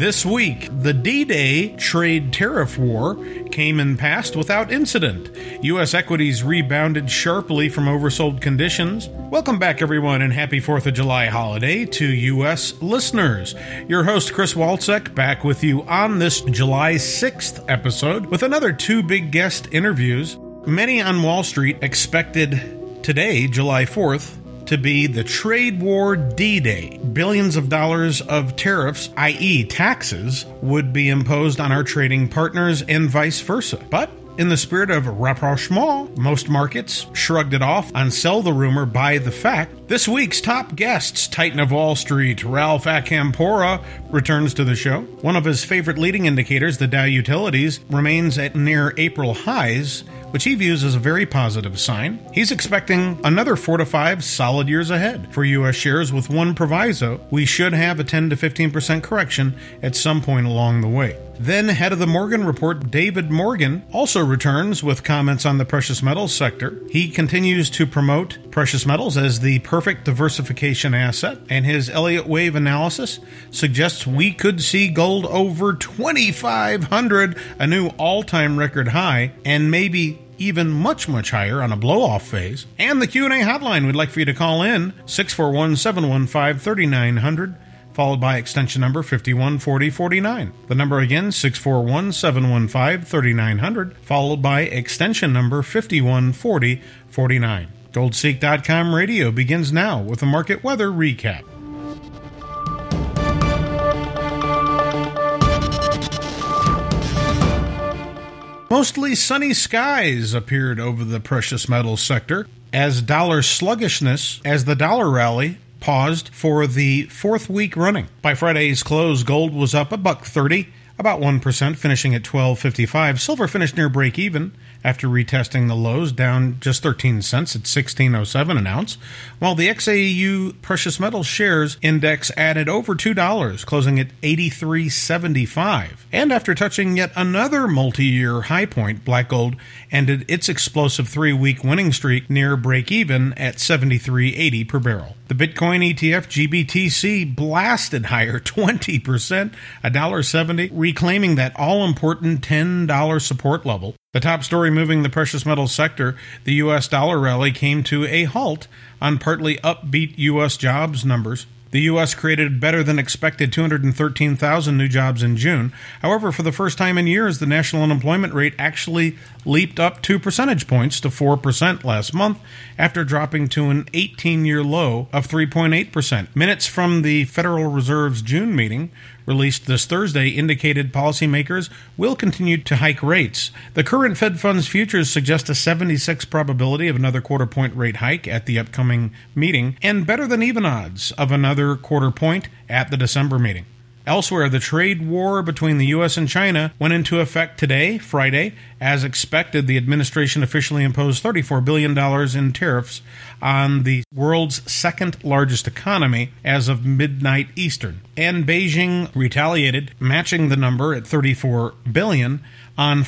This week, the D-Day trade tariff war came and passed without incident. U.S. equities rebounded sharply from oversold conditions. Welcome back, everyone, and happy 4th of July holiday to U.S. listeners. Your host, Chris Walczek, back with you on this July 6th episode with another two big guest interviews. Many on Wall Street expected today, July 4th, to be the trade war D-Day. Billions of dollars of tariffs, i.e. taxes, would be imposed on our trading partners and vice versa. But in the spirit of rapprochement, most markets shrugged it off and sell the rumor by the fact. This week's top guests, Titan of Wall Street, Ralph Acampora, returns to the show. One of his favorite leading indicators, the Dow Utilities, remains at near April highs, which he views as a very positive sign. He's expecting another 4 to 5 solid years ahead for U.S. shares with one proviso: we should have a 10 to 15% correction at some point along the way. Then, head of the Morgan Report, David Morgan, also returns with comments on the precious metals sector. He continues to promote precious metals as the perfect diversification asset, and his Elliott Wave analysis suggests we could see gold over $2,500, a new all-time record high, and maybe even much higher on a blow-off phase. And the Q&A hotline, we'd like for you to call in, 641-715-3900, followed by extension number 514049. The number again, 641-715-3900, followed by extension number 514049. GoldSeek.com radio begins now with a market weather recap. Mostly sunny skies appeared over the precious metals sector as dollar sluggishness, as the dollar rally paused for the fourth week running. By Friday's close, gold was up $1.30, about 1%, finishing at $12.55. Silver finished near break even after retesting the lows, down just 13 cents at $16.07 an ounce, while the XAU Precious Metals Shares Index added over $2, closing at $83.75. And after touching yet another multi-year high point, black gold ended its explosive 3-week winning streak near break-even at $73.80 per barrel. The Bitcoin ETF GBTC blasted higher 20%, $1.70, reclaiming that all-important $10 support level. The top story moving the precious metals sector, the U.S. dollar rally, came to a halt on partly upbeat U.S. jobs numbers. The U.S. created better than expected 213,000 new jobs in June. However, for the first time in years, the national unemployment rate actually leaped up 2 percentage points to 4% last month after dropping to an 18-year low of 3.8%. Minutes from the Federal Reserve's June meeting, released this Thursday, indicated policymakers will continue to hike rates. The current Fed funds futures suggest a 76 probability of another quarter-point rate hike at the upcoming meeting, and better than even odds of another quarter point at the December meeting. Elsewhere, the trade war between the U.S. and China went into effect today, Friday. As expected, the administration officially imposed $34 billion in tariffs on the world's second largest economy as of midnight Eastern. And Beijing retaliated, matching the number at $34 billion on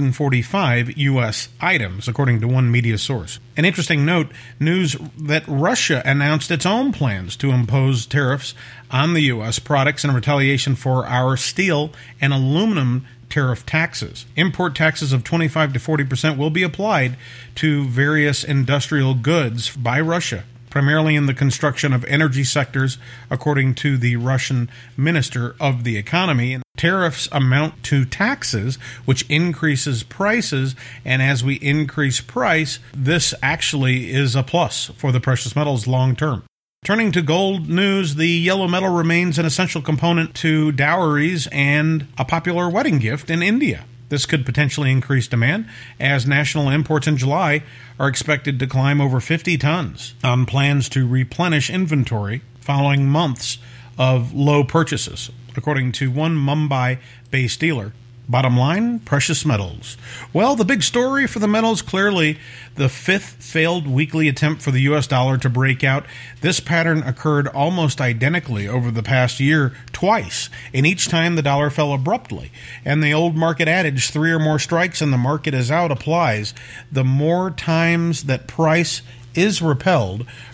545 U.S. items, according to one media source. An interesting note, news that Russia announced its own plans to impose tariffs on the U.S. products in retaliation for our steel and aluminum tariff taxes. Import taxes of 25 to 40% will be applied to various industrial goods by Russia, primarily in the construction of energy sectors, according to the Russian Minister of the Economy. Tariffs amount to taxes, which increases prices, and as we increase price, this actually is a plus for the precious metals long term. Turning to gold news, the yellow metal remains an essential component to dowries and a popular wedding gift in India. This could potentially increase demand, as national imports in July are expected to climb over 50 tons on plans to replenish inventory following months of low purchases, according to one Mumbai-based dealer. Bottom line, precious metals. Well, the big story for the metals, clearly the fifth failed weekly attempt for the U.S. dollar to break out. This pattern occurred almost identically over the past year twice, and each time the dollar fell abruptly. And the old market adage, 3 or more strikes and the market is out, applies. The more times that price is repelled,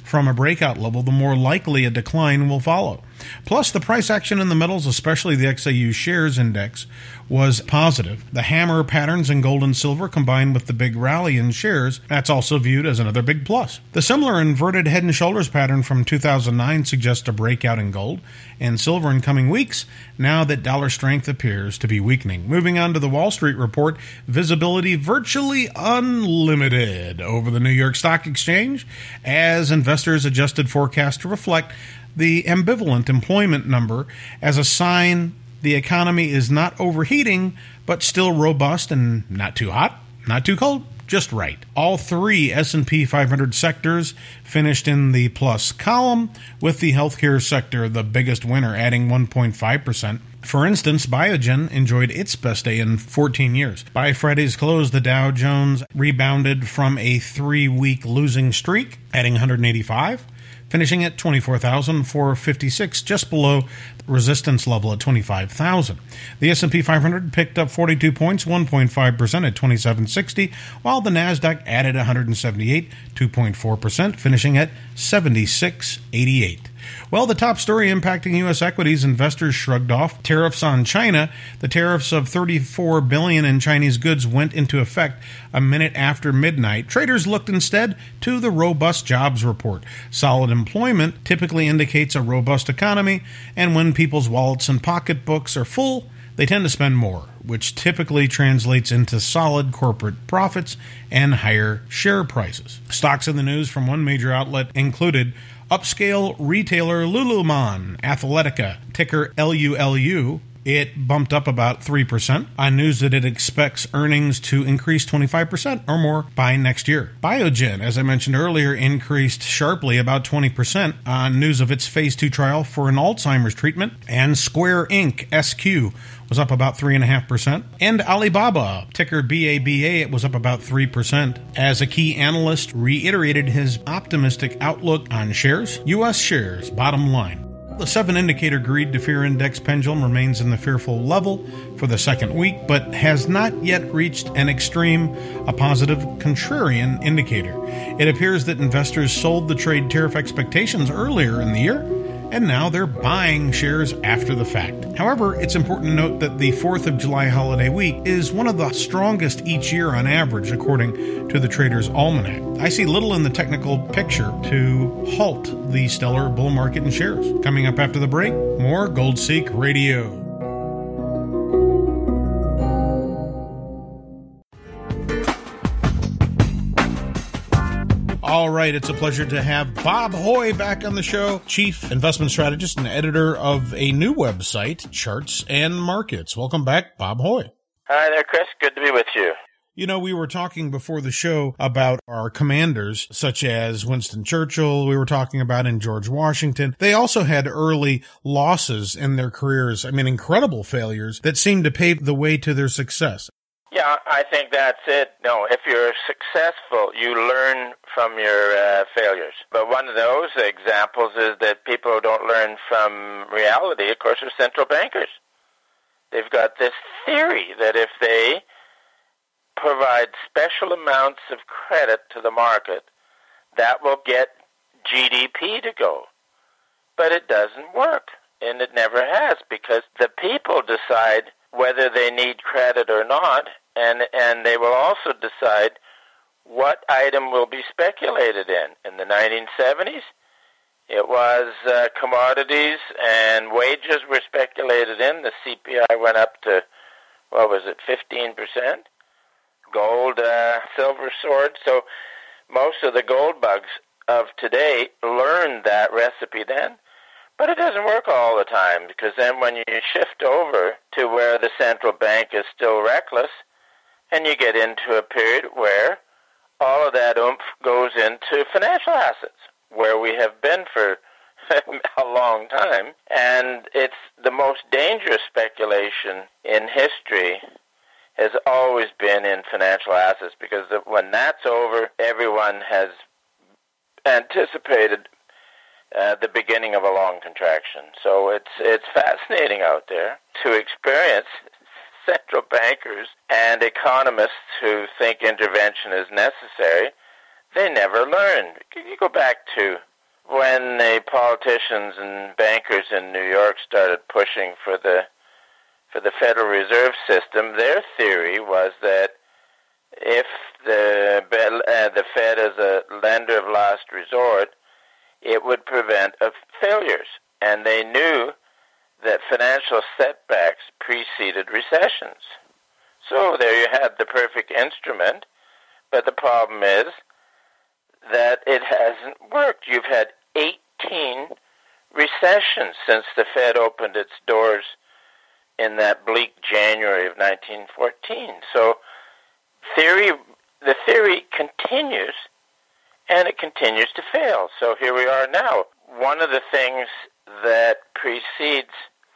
from a breakout level, the more likely a decline will follow. Plus, the price action in the metals, especially the XAU shares index, was positive. The hammer patterns in gold and silver combined with the big rally in shares, that's also viewed as another big plus. The similar inverted head and shoulders pattern from 2009 suggests a breakout in gold and silver in coming weeks, now that dollar strength appears to be weakening. Moving on to the Wall Street report, visibility virtually unlimited over the New York Stock Exchange as investors adjusted forecasts to reflect the ambivalent employment number as a sign the economy is not overheating, but still robust and not too hot, not too cold, just right. All three S&P 500 sectors finished in the plus column, with the healthcare sector the biggest winner, adding 1.5%. For instance, Biogen enjoyed its best day in 14 years. By Friday's close, the Dow Jones rebounded from a 3-week losing streak, adding 185. Finishing at 24,456, just below the resistance level at 25,000. The S&P 500 picked up 42 points, 1.5% at 2760, while the Nasdaq added 178, 2.4%, finishing at 7688. Well, the top story impacting U.S. equities, investors shrugged off tariffs on China. The tariffs of $34 billion in Chinese goods went into effect a minute after midnight. Traders looked instead to the robust jobs report. Solid employment typically indicates a robust economy, and when people's wallets and pocketbooks are full, they tend to spend more, which typically translates into solid corporate profits and higher share prices. Stocks in the news from one major outlet included upscale retailer Lululemon Athletica, ticker LULU. It bumped up about 3% on news that it expects earnings to increase 25% or more by next year. Biogen, as I mentioned earlier, increased sharply about 20% on news of its phase 2 trial for an Alzheimer's treatment. And Square Inc., SQ, was up about 3.5%. And Alibaba, ticker BABA, it was up about 3%, as a key analyst reiterated his optimistic outlook on shares. U.S. shares, bottom line. The 7-indicator greed to fear index pendulum remains in the fearful level for the second week, but has not yet reached an extreme, a positive contrarian indicator. It appears that investors sold the trade tariff expectations earlier in the year, and now they're buying shares after the fact. However, it's important to note that the 4th of July holiday week is one of the strongest each year on average, according to the Trader's Almanac. I see little in the technical picture to halt the stellar bull market in shares. Coming up after the break, more Gold Seek Radio. All right, it's a pleasure to have Bob Hoye back on the show, chief investment strategist and editor of a new website, Charts and Markets. Welcome back, Bob Hoye. Hi there, Chris. Good to be with you. You know, we were talking before the show about our commanders, such as Winston Churchill, we were talking about in George Washington. They also had early losses in their careers. I mean, incredible failures that seemed to pave the way to their success. Yeah, I think that's it. No, if you're successful, you learn from your failures. But one of those examples is that people who don't learn from reality, of course, are central bankers. They've got this theory that if they provide special amounts of credit to the market, that will get GDP to go. But it doesn't work, and it never has, because the people decide whether they need credit or not, and they will also decide what item will be speculated in. In the 1970s, it was commodities and wages were speculated in. The CPI went up to, 15%? Gold, silver soared. So most of the gold bugs of today learned that recipe then. But it doesn't work all the time, because then when you shift over to where the central bank is still reckless, and you get into a period where all of that oomph goes into financial assets, where we have been for a long time. And it's the most dangerous speculation in history has always been in financial assets, because when that's over, everyone has anticipated the beginning of a long contraction. So it's fascinating out there to experience central bankers and economists who think intervention is necessary. They never learn. You go back to when the politicians and bankers in New York started pushing for the Federal Reserve System, their theory was that if the Fed is a lender of last resort, it would prevent failures. And they knew that financial setbacks preceded recessions. So there you had the perfect instrument, but the problem is that it hasn't worked. You've had 18 recessions since the Fed opened its doors in that bleak January of 1914. So the theory continues, and it continues to fail. So here we are now. One of the things that precedes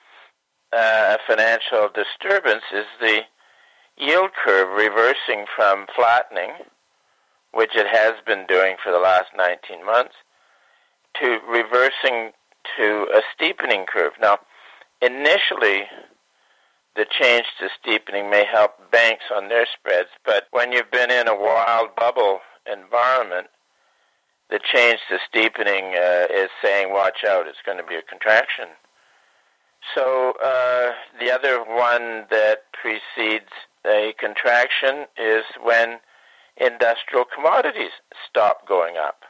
a financial disturbance is the yield curve reversing from flattening, which it has been doing for the last 19 months, to reversing to a steepening curve. Now, initially, the change to steepening may help banks on their spreads, but when you've been in a wild bubble environment, the change to steepening is saying, watch out, it's going to be a contraction. So the other one that precedes a contraction is when industrial commodities stop going up.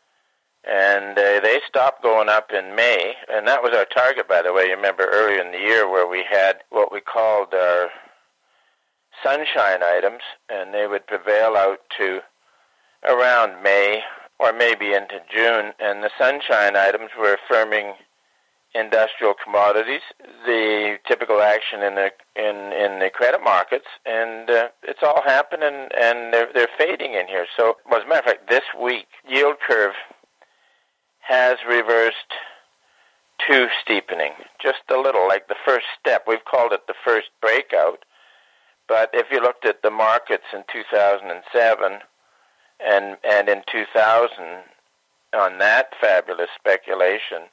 And they stopped going up in May, and that was our target, by the way. You remember earlier in the year where we had what we called our sunshine items, and they would prevail out to around May or maybe into June, and the sunshine items were firming industrial commodities, the typical action in the credit markets, and it's all happening, and they're fading in here. So, as a matter of fact, this week, yield curve has reversed to steepening, just a little, like the first step. We've called it the first breakout, but if you looked at the markets in 2007 and in 2000 on that fabulous speculation,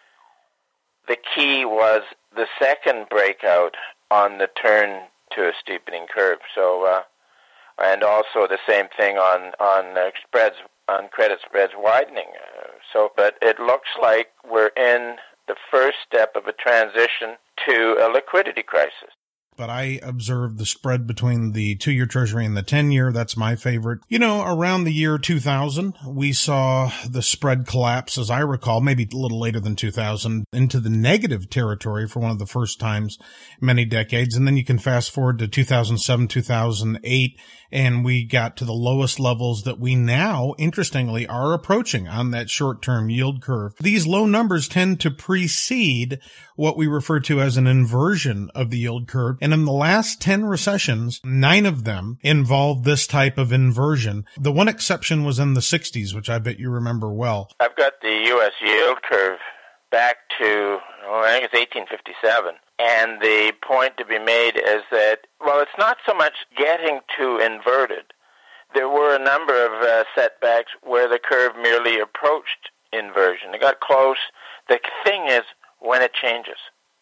the key was the second breakout on the turn to a steepening curve. So, and also the same thing on spreads, on credit spreads widening. But it looks like we're in the first step of a transition to a liquidity crisis. But I observed the spread between the 2-year Treasury and the 10-year. That's my favorite. You know, around the year 2000, we saw the spread collapse, as I recall, maybe a little later than 2000, into the negative territory for one of the first times in many decades. And then you can fast forward to 2007, 2008, and we got to the lowest levels that we now, interestingly, are approaching on that short-term yield curve. These low numbers tend to precede what we refer to as an inversion of the yield curve. And in the last 10 recessions, 9 of them involved this type of inversion. The one exception was in the 60s, which I bet you remember well. I've got the U.S. yield curve back to, I think it's 1857. And the point to be made is that, well, it's not so much getting to inverted. There were a number of setbacks where the curve merely approached inversion. It got close. The thing is when it changes.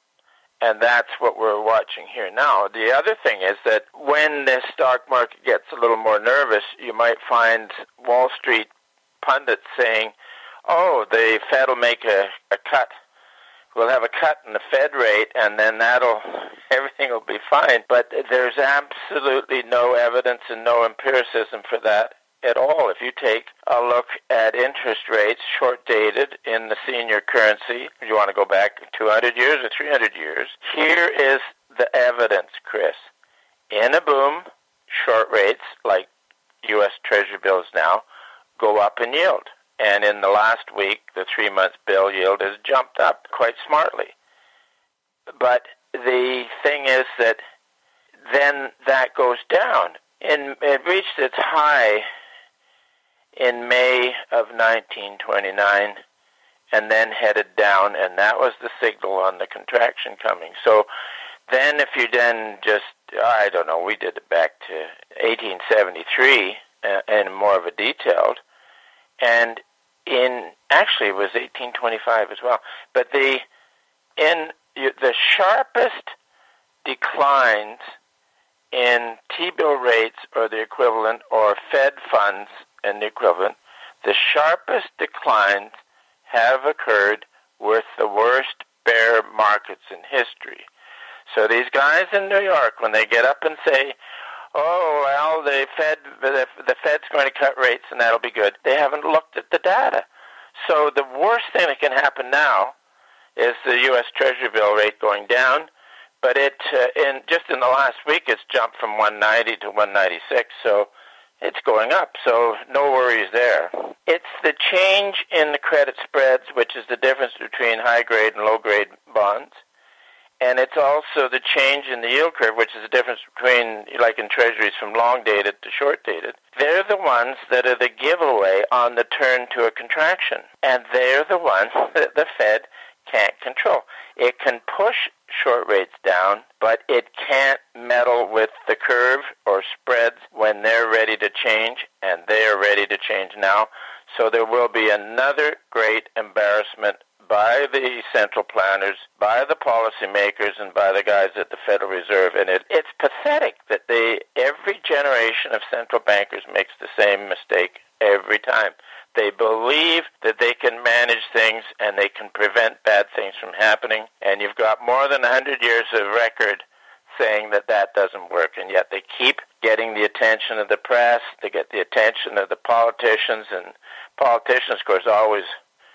And that's what we're watching here now. The other thing is that when the stock market gets a little more nervous, you might find Wall Street pundits saying, oh, the Fed will make a cut. We'll have a cut in the Fed rate, and then everything will be fine. But there's absolutely no evidence and no empiricism for that at all. If you take a look at interest rates, short-dated in the senior currency, if you want to go back 200 years or 300 years, here is the evidence, Chris. In a boom, short rates, like U.S. Treasury bills now, go up in yield. And in the last week, the 3-month bill yield has jumped up quite smartly. But the thing is that then that goes down. It reached its high in May of 1929 and then headed down, and that was the signal on the contraction coming. So then if you then just, I don't know, we did it back to 1873 and more of a detailed, and actually it was 1825 as well, but the sharpest declines in T-bill rates or the equivalent, or Fed funds and the equivalent, the sharpest declines have occurred with the worst bear markets in history. So these guys in New York, when they get up and say, oh, well, the Fed's going to cut rates and that'll be good, they haven't looked at the data. So the worst thing that can happen now is the U.S. Treasury bill rate going down, but just in the last week it's jumped from 190 to 196, so it's going up, so no worries there. It's the change in the credit spreads, which is the difference between high-grade and low-grade bonds, and it's also the change in the yield curve, which is the difference between, like in treasuries, from long-dated to short-dated. They're the ones that are the giveaway on the turn to a contraction, and they're the ones that the Fed can't control. It can push short rates down, but it can't meddle with the curve or spreads when they're ready to change, and they're ready to change now. So there will be another great embarrassment by the central planners, by the policymakers, and by the guys at the Federal Reserve. And it's pathetic that every generation of central bankers makes the same mistake every time. They believe that they can manage things and they can prevent bad things from happening. And you've got more than 100 years of record saying that that doesn't work. And yet they keep getting the attention of the press. They get the attention of the politicians. And politicians, of course, always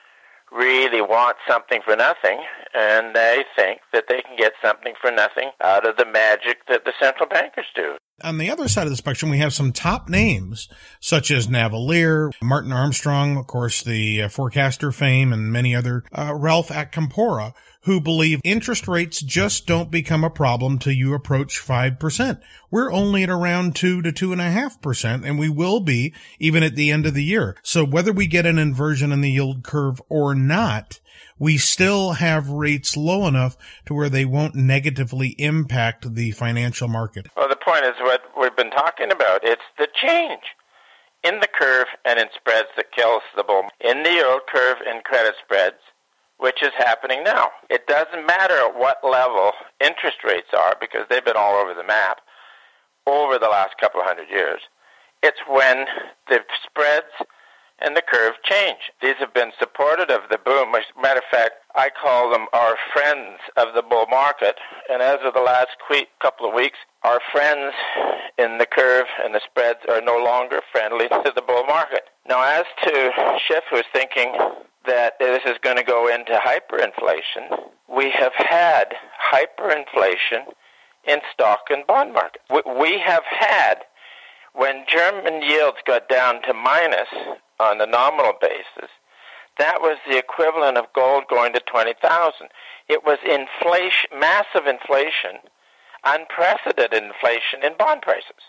really want something for nothing. And they think that they can get something for nothing out of the magic that the central bankers do. On the other side of the spectrum, we have some top names, such as Navalier, Martin Armstrong, of course, the forecaster fame, and many other, Ralph Acampora, who believe interest rates just don't become a problem till you approach 5%. We're only at around 2 to 2.5%, and we will be even at the end of the year. So whether we get an inversion in the yield curve or not, we still have rates low enough to where they won't negatively impact the financial market. Well, the point is what we've been talking about. It's the change in the curve and in spreads that kills the bull. In the yield curve and credit spreads, which is happening now. It doesn't matter at what level interest rates are, because they've been all over the map over the last couple of 100 years. It's when the spreads and the curve change. These have been supported of the boom. As a matter of fact, I call them our friends of the bull market. And as of the last couple of weeks, our friends in the curve and the spreads are no longer friendly to the bull market. Now, as to Schiff, who's thinking that this is going to go into hyperinflation, we have had hyperinflation in stock and bond market. We have had, when German yields got down to minus on the nominal basis, that was the equivalent of gold going to 20,000. It was inflation, massive inflation, unprecedented inflation in bond prices.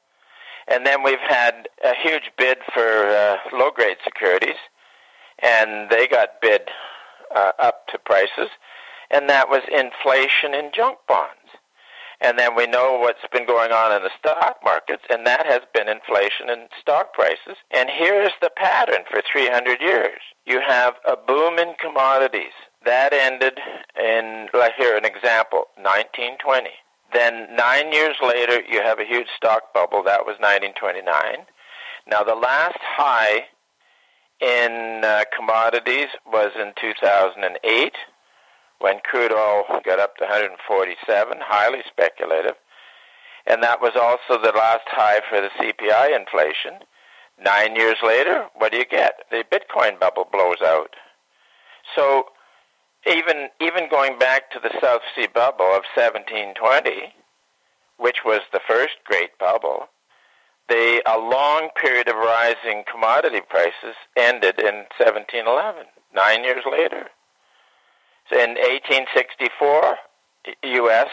And then we've had a huge bid for low-grade securities, and they got bid up to prices, and that was inflation in junk bonds. And then we know what's been going on in the stock markets, and that has been inflation in stock prices. And here's the pattern for 300 years. You have a boom in commodities. That ended in, like here, an example, 1920. Then 9 years later, you have a huge stock bubble. That was 1929. Now, the last high in commodities was in 2008, when crude oil got up to 147, highly speculative. And that was also the last high for the CPI inflation. 9 years later, what do you get? The Bitcoin bubble blows out. So even going back to the South Sea bubble of 1720, which was the first great bubble, a long period of rising commodity prices ended in 1711, 9 years later. So in 1864, U.S.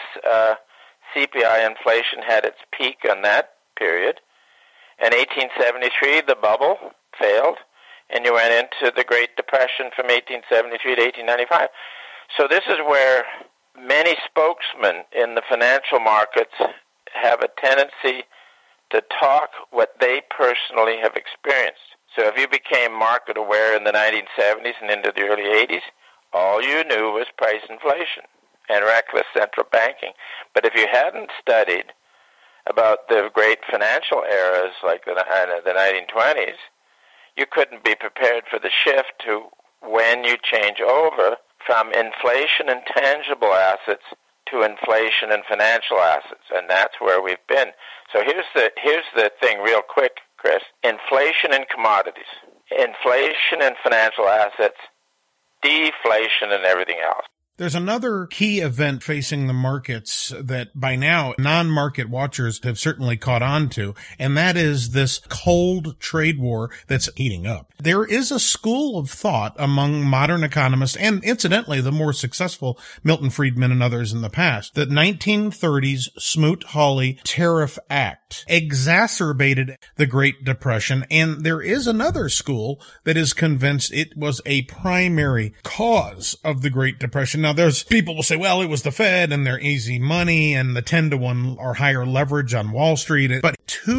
CPI inflation had its peak on that period. In 1873, the bubble failed, and you went into the Great Depression from 1873 to 1895. So this is where many spokesmen in the financial markets have a tendency to talk what they personally have experienced. So if you became market aware in the 1970s and into the early 80s, all you knew was price inflation and reckless central banking. But if you hadn't studied about the great financial eras like the 1920s, you couldn't be prepared for the shift to when you change over from inflation in tangible assets to inflation in financial assets, and that's where we've been. So here's the thing real quick, Chris. Inflation in commodities, inflation in financial assets, deflation in everything else. There's another key event facing the markets that by now non-market watchers have certainly caught on to, and that is this cold trade war that's heating up. There is a school of thought among modern economists, and incidentally the more successful Milton Friedman and others in the past, that 1930s Smoot-Hawley Tariff Act exacerbated the Great Depression, and there is another school that is convinced it was a primary cause of the Great Depression. Now, there's people will say, well, it was the Fed and their easy money and the 10-to-1 or higher leverage on Wall Street. But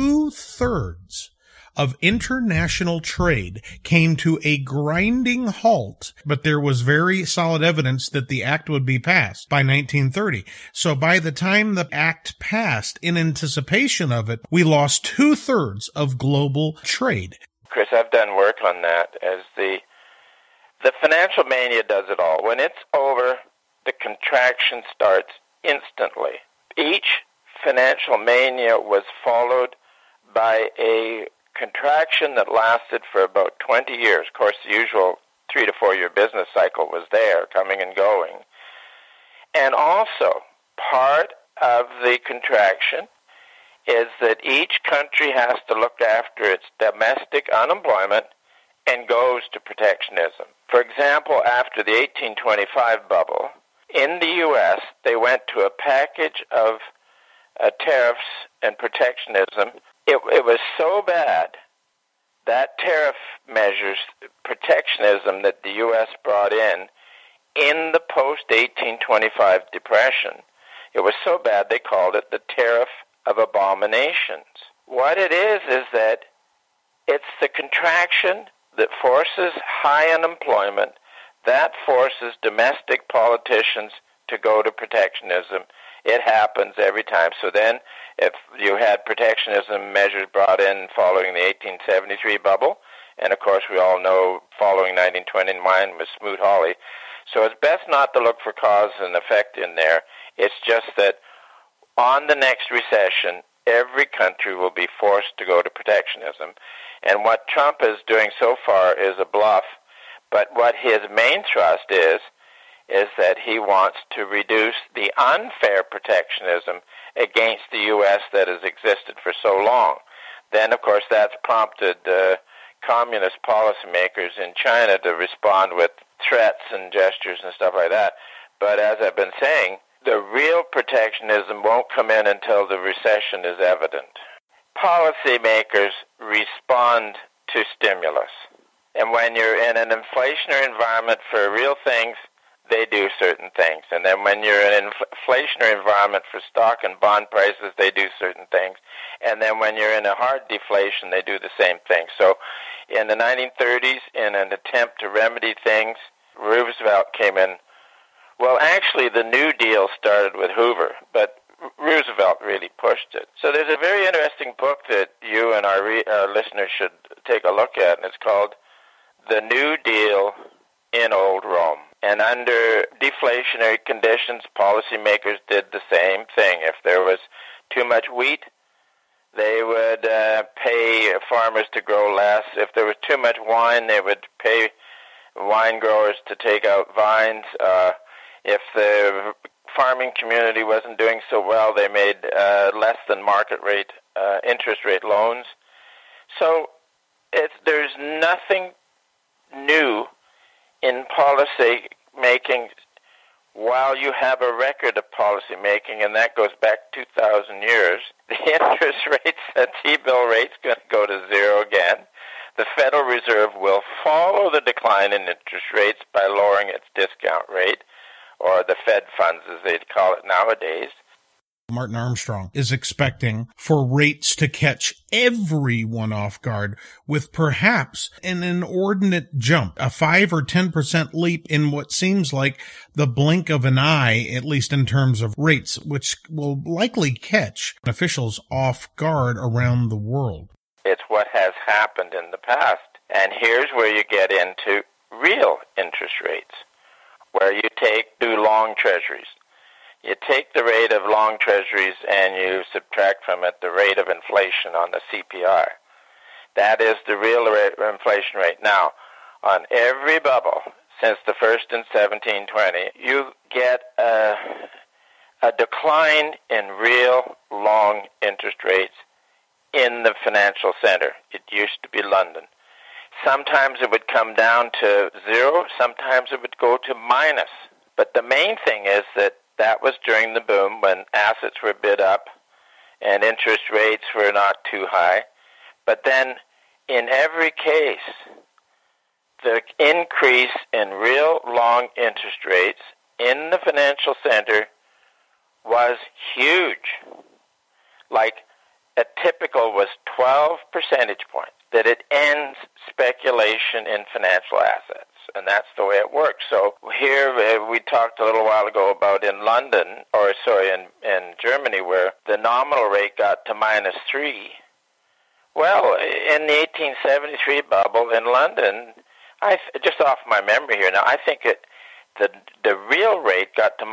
2/3 of international trade came to a grinding halt, but there was very solid evidence that the act would be passed by 1930. So by the time the act passed, in anticipation of it, we lost 2/3 of global trade. Chris, I've done work on that as the financial mania does it all. When it's over, the contraction starts instantly. Each financial mania was followed by a contraction that lasted for about 20 years. Of course, the usual 3 to 4 year business cycle was there, coming and going. And also, part of the contraction is that each country has to look after its domestic unemployment and goes to protectionism. For example, after the 1825 bubble, in the U.S., they went to a package of tariffs and protectionism. It was so bad, that tariff measures, protectionism that the U.S. brought in the post-1825 depression, it was so bad they called it the Tariff of Abominations. What it is that it's the contraction that forces high unemployment, that forces domestic politicians to go to protectionism. It happens every time. So then, if you had protectionism measures brought in following the 1873 bubble, and of course we all know following 1929 with Smoot-Hawley, so it's best not to look for cause and effect in there. It's just that on the next recession, every country will be forced to go to protectionism. And what Trump is doing so far is a bluff, but what his main thrust is that he wants to reduce the unfair protectionism against the U.S. that has existed for so long. Then, of course, that's prompted communist policymakers in China to respond with threats and gestures and stuff like that. But as I've been saying, the real protectionism won't come in until the recession is evident. Policymakers respond to stimulus. And when you're in an inflationary environment for real things, they do certain things. And then when you're in an inflationary environment for stock and bond prices, they do certain things. And then when you're in a hard deflation, they do the same thing. So in the 1930s, in an attempt to remedy things, Roosevelt came in. Well, actually, the New Deal started with Hoover, but Roosevelt really pushed it. So there's a very interesting book that you and our listeners should take a look at, and it's called The New Deal in Old Rome. And under deflationary conditions, policymakers did the same thing. If there was too much wheat, they would pay farmers to grow less. If there was too much wine, they would pay wine growers to take out vines. If the farming community wasn't doing so well, they made less than market rate interest rate loans. So there's nothing new in policy making while you have a record of policy making, and that goes back 2,000 years. The interest rates, the T-bill rate's going to go to zero again. The Federal Reserve will follow the decline in interest rates by lowering its discount rate, or the Fed funds as they call it nowadays. Martin Armstrong is expecting for rates to catch everyone off guard with perhaps an inordinate jump, a 5 or 10% leap in what seems like the blink of an eye, at least in terms of rates, which will likely catch officials off guard around the world. It's what has happened in the past. And here's where you get into real interest rates, where you do long treasuries. You take the rate of long treasuries and you subtract from it the rate of inflation on the CPI. That is the real inflation rate. Now, on every bubble since the first in 1720, you get a decline in real long interest rates in the financial center. It used to be London. Sometimes it would come down to zero, sometimes it would go to minus. But the main thing is that was during the boom when assets were bid up and interest rates were not too high. But then in every case, the increase in real long interest rates in the financial center was huge. Like a typical was 12 percentage points, that it ends speculation in financial assets. And that's the way it works. So here we talked a little while ago about in Germany, where the nominal rate got to -3. Well, in the 1873 bubble in London, just off my memory here now, I think the real rate got to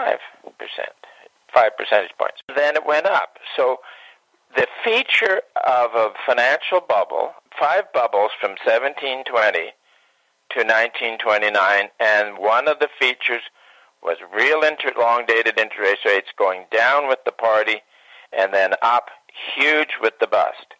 -5%, 5 percentage points. Then it went up. So the feature of a financial bubble, 5 bubbles from 1720 to 1929, and one of the features was real long-dated interest rates going down with the party and then up huge with the bust.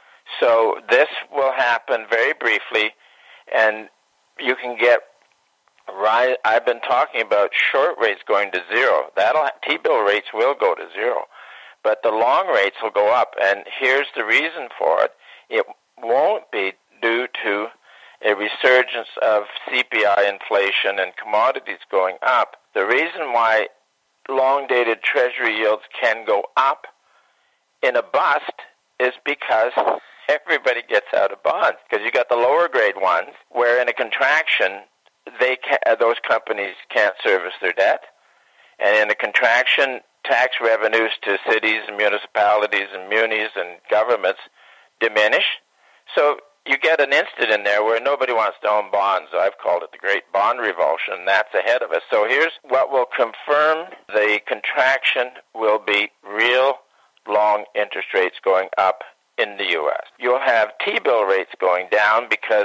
So this will happen very briefly, and you can get right. I've been talking about short rates going to zero. T-bill rates will go to zero, but the long rates will go up. And here's the reason for it. It won't be due to a resurgence of CPI inflation and commodities going up. The reason why long-dated Treasury yields can go up in a bust is because everybody gets out of bonds, because you got the lower grade ones where in a contraction those companies can't service their debt, and in a contraction tax revenues to cities and municipalities and munis and governments diminish. So you get an instant in there where nobody wants to own bonds. I've called it the Great Bond Revulsion, and that's ahead of us. So here's what will confirm the contraction will be real long interest rates going up in the U.S. You'll have T-bill rates going down because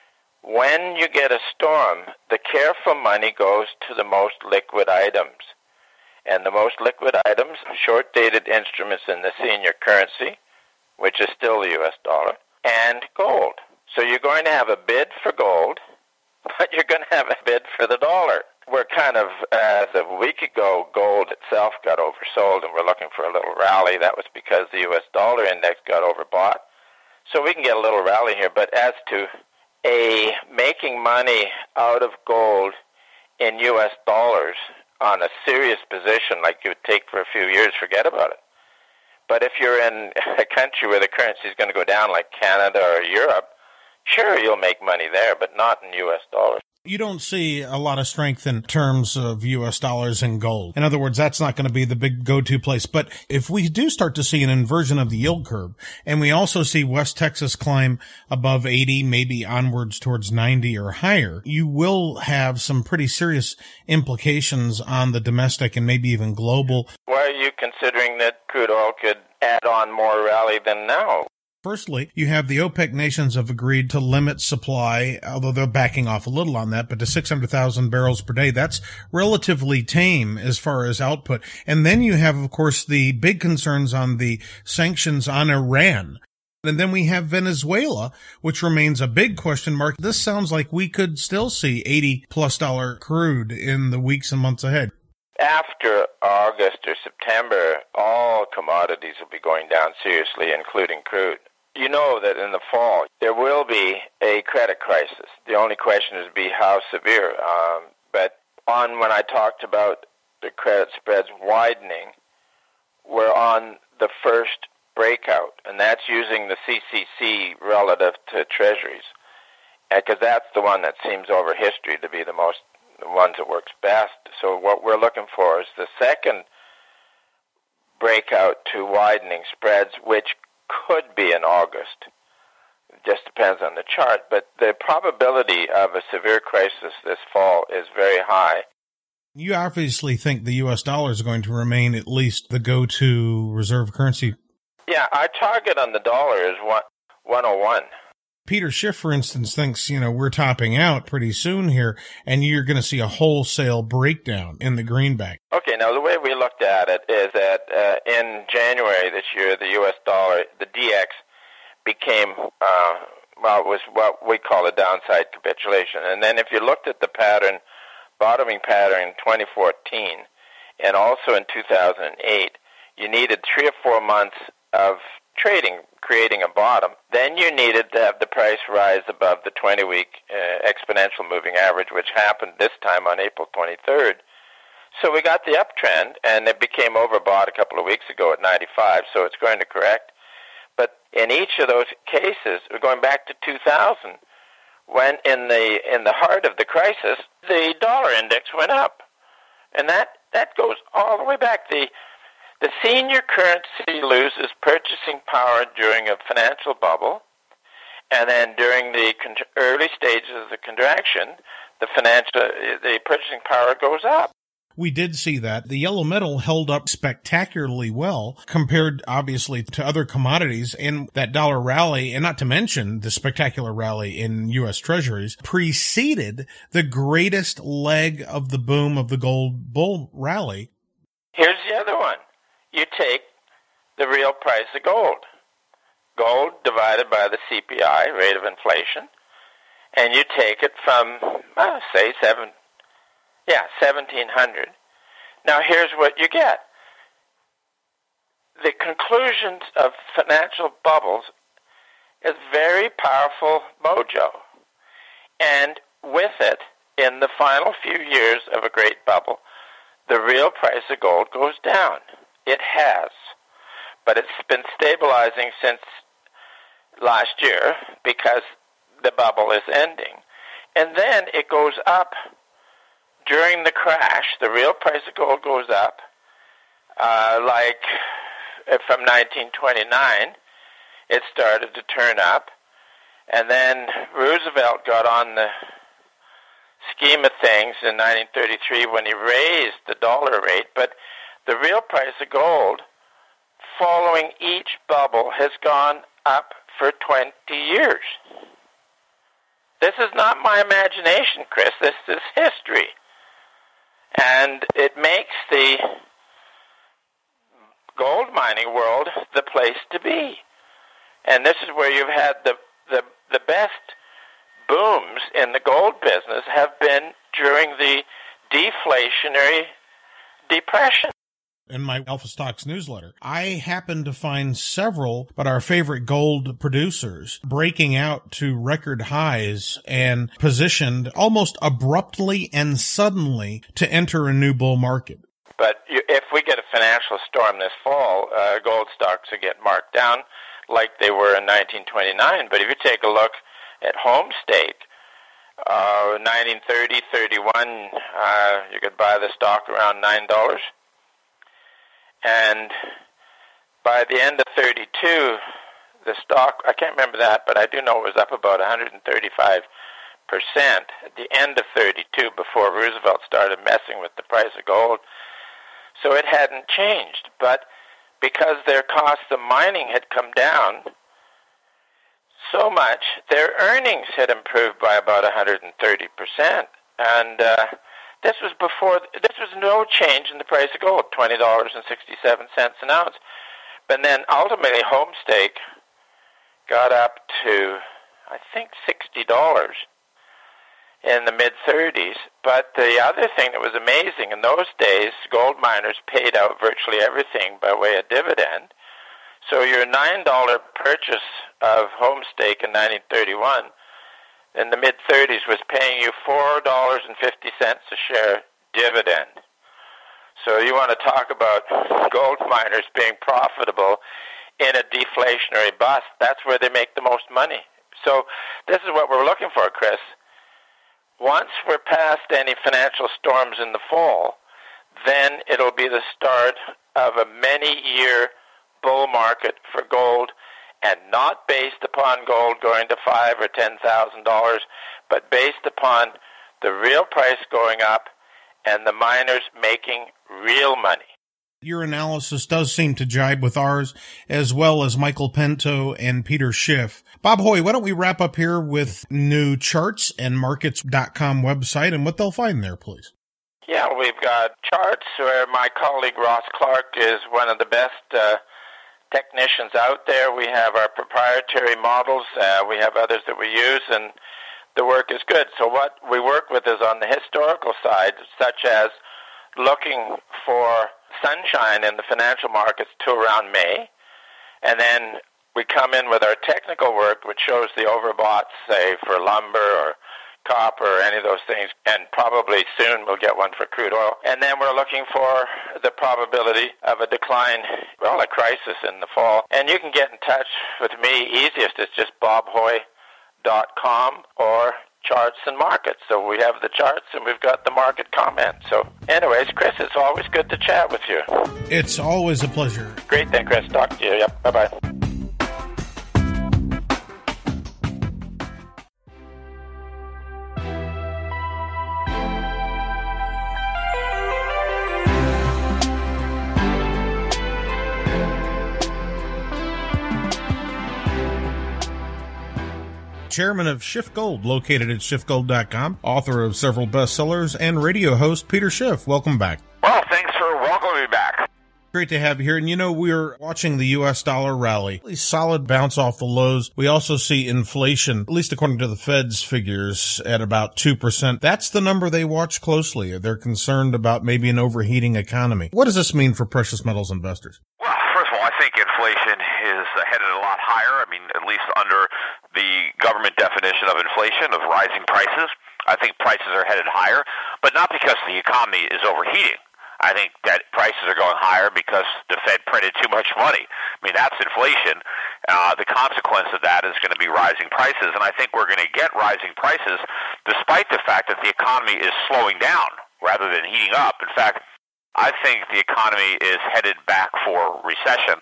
when you get a storm, the careful money goes to the most liquid items. And the most liquid items, short-dated instruments in the senior currency, which is still the U.S. dollar, and gold. So you're going to have a bid for gold, but you're going to have a bid for the dollar. We're kind of, as of a week ago, gold itself got oversold, and we're looking for a little rally. That was because the U.S. dollar index got overbought. So we can get a little rally here. But as to making money out of gold in U.S. dollars on a serious position like you would take for a few years, forget about it. But if you're in a country where the currency is going to go down like Canada or Europe, sure, you'll make money there, but not in U.S. dollars. You don't see a lot of strength in terms of U.S. dollars and gold. In other words, that's not going to be the big go-to place. But if we do start to see an inversion of the yield curve, and we also see West Texas climb above 80, maybe onwards towards 90 or higher, you will have some pretty serious implications on the domestic and maybe even global. Why are you considering that crude oil could add on more rally than now? Firstly, you have the OPEC nations have agreed to limit supply, although they're backing off a little on that, but to 600,000 barrels per day. That's relatively tame as far as output. And then you have, of course, the big concerns on the sanctions on Iran. And then we have Venezuela, which remains a big question mark. This sounds like we could still see $80+ crude in the weeks and months ahead. After August or September, all commodities will be going down seriously, including crude. You know that in the fall, there will be a credit crisis. The only question is how severe. But when I talked about the credit spreads widening, we're on the first breakout, and that's using the CCC relative to treasuries, because that's the one that seems over history to be the ones that works best. So what we're looking for is the second breakout to widening spreads, which could be in August. just depends on the chart. But the probability of a severe crisis this fall is very high. You obviously think the U.S. dollar is going to remain at least the go-to reserve currency. Yeah, our target on the dollar is 101. Peter Schiff, for instance, thinks, we're topping out pretty soon here, and you're going to see a wholesale breakdown in the greenback. Okay, now the way we looked at it is that in January this year, the U.S. dollar, the DX, became, it was what we call a downside capitulation. And then if you looked at the pattern, bottoming pattern in 2014, and also in 2008, you needed 3 or 4 months of trading, creating a bottom. Then you needed to have the price rise above the 20-week exponential moving average, which happened this time on April 23rd. So we got the uptrend, and it became overbought a couple of weeks ago at 95, so it's going to correct. But in each of those cases, we're going back to 2000, when in the heart of the crisis, the dollar index went up. And that goes all the way back. The senior currency loses purchasing power during a financial bubble, and then during the early stages of the contraction, the purchasing power goes up. We did see that. The yellow metal held up spectacularly well compared, obviously, to other commodities, and that dollar rally, and not to mention the spectacular rally in U.S. Treasuries, preceded the greatest leg of the boom of the gold bull rally. Here's the other one. You take the real price of gold. Gold divided by the CPI, rate of inflation, and you take it from, say, 1,700. Now here's what you get. The conclusions of financial bubbles is very powerful mojo. And with it, in the final few years of a great bubble, the real price of gold goes down. It has. But it's been stabilizing since last year because the bubble is ending. And then it goes up. During the crash, the real price of gold goes up, from 1929, it started to turn up, and then Roosevelt got on the scheme of things in 1933 when he raised the dollar rate, but the real price of gold, following each bubble, has gone up for 20 years. This is not my imagination, Chris. This is history. And it makes the gold mining world the place to be. And this is where you've had the best booms in the gold business have been during the deflationary depression. In my Alpha Stocks newsletter, I happened to find several, but our favorite gold producers breaking out to record highs and positioned almost abruptly and suddenly to enter a new bull market. But if we get a financial storm this fall, gold stocks will get marked down like they were in 1929. But if you take a look at Homestake, 1930, 31, you could buy the stock around $9. And by the end of 32, the stock, I can't remember that, but I do know it was up about 135% at the end of 32 before Roosevelt started messing with the price of gold. So it hadn't changed. But because their cost of mining had come down so much, their earnings had improved by about 130%. And this was no change in the price of gold, $20.67 an ounce. But then ultimately Homestake got up to, I think, $60 in the mid-30s. But the other thing that was amazing, in those days, gold miners paid out virtually everything by way of dividend. So your $9 purchase of Homestake in 1931 in the mid-30s was paying you $4.50 a share dividend. So you want to talk about gold miners being profitable in a deflationary bust. That's where they make the most money. So this is what we're looking for, Chris. Once we're past any financial storms in the fall, then it'll be the start of a many-year bull market for gold, and not based upon gold going to $5,000 or $10,000, but based upon the real price going up and the miners making real money. Your analysis does seem to jibe with ours, as well as Michael Pinto and Peter Schiff. Bob Hoye, why don't we wrap up here with new charts and markets.com website and what they'll find there, please. Yeah, we've got charts where my colleague Ross Clark is one of the best technicians out there. We have our proprietary models. We have others that we use, and the work is good. So what we work with is on the historical side, such as looking for sunshine in the financial markets to around May, and then we come in with our technical work, which shows the overbought, say, for lumber or copper or any of those things, and probably soon we'll get one for crude oil. And then we're looking for the probability of a decline, well, a crisis in the fall. And you can get in touch with me. Easiest is just bobhoye.com or Charts and Markets. So we have the charts and we've got the market comment. So anyways, Chris, it's always good to chat with you. It's always a pleasure. Great then, Chris. Talk to you. Yep. Bye-bye. Chairman of Schiff Gold, located at schiffgold.com, author of several bestsellers, and radio host Peter Schiff. Welcome back. Well, thanks for welcoming me back. Great to have you here. And you know, we're watching the U.S. dollar rally. Really solid bounce off the lows. We also see inflation, at least according to the Fed's figures, at about 2%. That's the number they watch closely. They're concerned about maybe an overheating economy. What does this mean for precious metals investors? Well, first of all, I think inflation is headed a lot higher. I mean, at least under the government definition of inflation, of rising prices. I think prices are headed higher, but not because the economy is overheating. I think that prices are going higher because the Fed printed too much money. I mean, that's inflation. The consequence of that is going to be rising prices, and I think we're going to get rising prices despite the fact that the economy is slowing down rather than heating up. In fact, I think the economy is headed back for recession.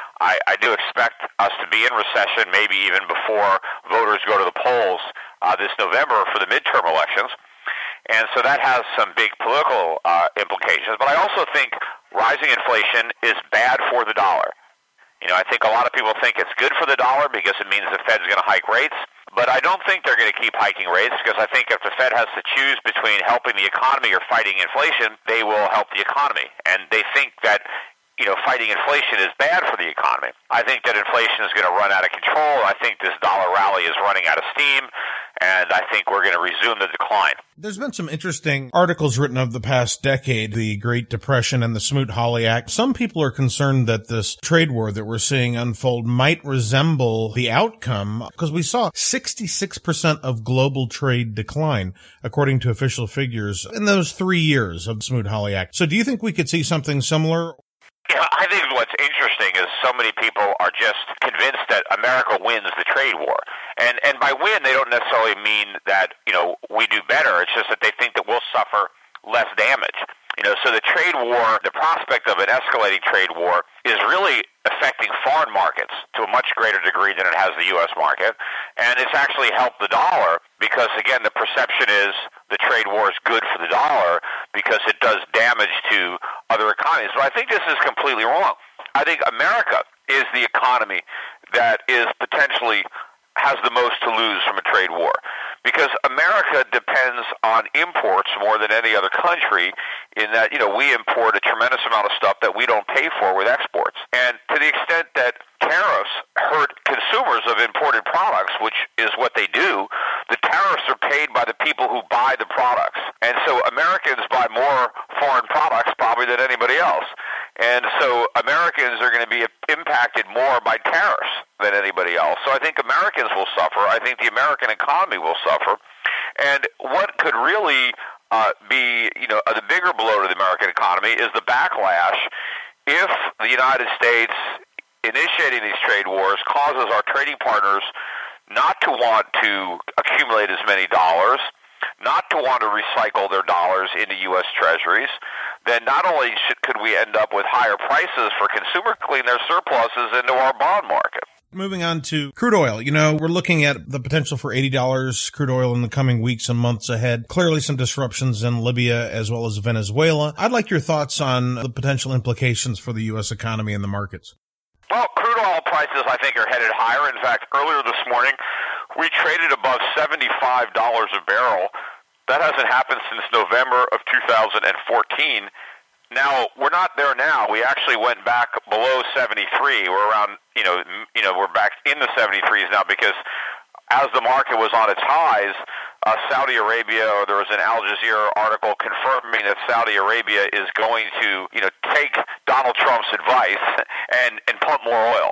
I do expect us to be in recession maybe even before voters go to the polls this November for the midterm elections. And so that has some big political implications. But I also think rising inflation is bad for the dollar. You know, I think a lot of people think it's good for the dollar because it means the Fed's going to hike rates. But I don't think they're going to keep hiking rates because I think if the Fed has to choose between helping the economy or fighting inflation, they will help the economy. And they think that, you know, fighting inflation is bad for the economy. I think that inflation is going to run out of control. I think this dollar rally is running out of steam, and I think we're going to resume the decline. There's been some interesting articles written of the past decade, the Great Depression and the Smoot-Hawley Act. Some people are concerned that this trade war that we're seeing unfold might resemble the outcome, because we saw 66% of global trade decline, according to official figures, in those 3 years of the Smoot-Hawley Act. So do you think we could see something similar? Yeah, I think what's interesting is so many people are just convinced that America wins the trade war. And by win, they don't necessarily mean that, you know, we do better. It's just that they think that we'll suffer less damage. You know, so the trade war, the prospect of an escalating trade war is really affecting foreign markets to a much greater degree than it has the U.S. market. And it's actually helped the dollar because, again, the perception is the trade war is good for the dollar because it does damage to other economies. But I think this is completely wrong. I think America is the economy that is potentially has the most to lose from a trade war because America depends on imports more than any other country in that, you know, we import a tremendous amount of stuff that we don't pay for with exports. And to the extent that tariffs hurt consumers of imported products, which is what they do, the tariffs are paid by the people who buy the products. And so Americans buy more foreign products probably than anybody else. And so Americans are going to be impacted more by tariffs than anybody else. So I think Americans will suffer. I think the American economy will suffer. And what could really be, you know, the bigger blow to the American economy is the backlash if the United States initiating these trade wars causes our trading partners not to want to accumulate as many dollars, not to want to recycle their dollars into U.S. treasuries, then not only could we end up with higher prices for consumer clean their surpluses into our bond market. Moving on to crude oil. We're looking at the potential for $80 crude oil in the coming weeks and months ahead. Clearly some disruptions in Libya as well as Venezuela. I'd like your thoughts on the potential implications for the U.S. economy and the markets. Well, crude oil prices, I think, are headed higher. In fact, earlier this morning, we traded above $75 a barrel. That hasn't happened since November of 2014. Now, we're not there now. We actually went back below 73. We're around, we're back in the 73s now because as the market was on its highs, Saudi Arabia, or there was an Al Jazeera article confirming that Saudi Arabia is going to, take Donald Trump's advice and pump more oil.